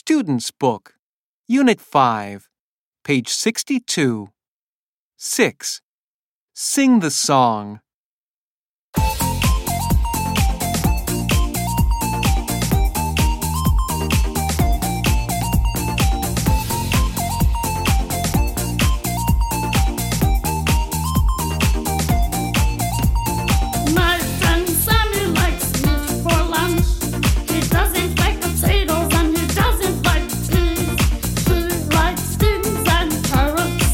Student's Book, Unit 5, page 62. 6. Sing the song. My friend Sammy likes meat for lunch. He doesn't like potatoes and he doesn't like peas. He likes beans and carrots.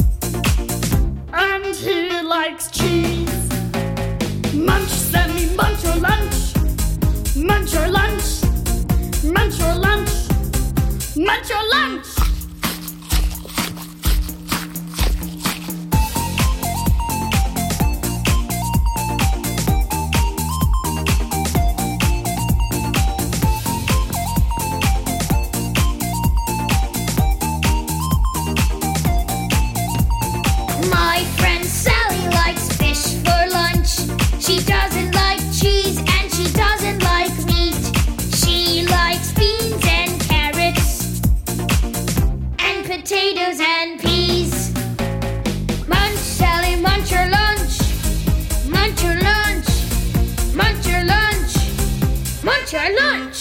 And he likes cheese. Munch, Sammy, munch your lunch. Munch your lunch. Munch your lunch. Munch your lunch. My friend Sally likes fish for lunch. She doesn't like cheese and she doesn't like meat. She likes beans and carrots and potatoes and peas. Munch, Sally, munch your lunch. Munch your lunch. Munch your lunch. Munch your lunch.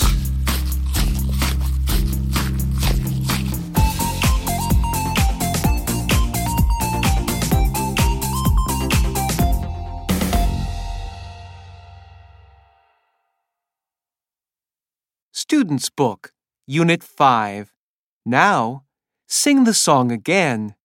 Student's Book, Unit 5. Now, sing the song again.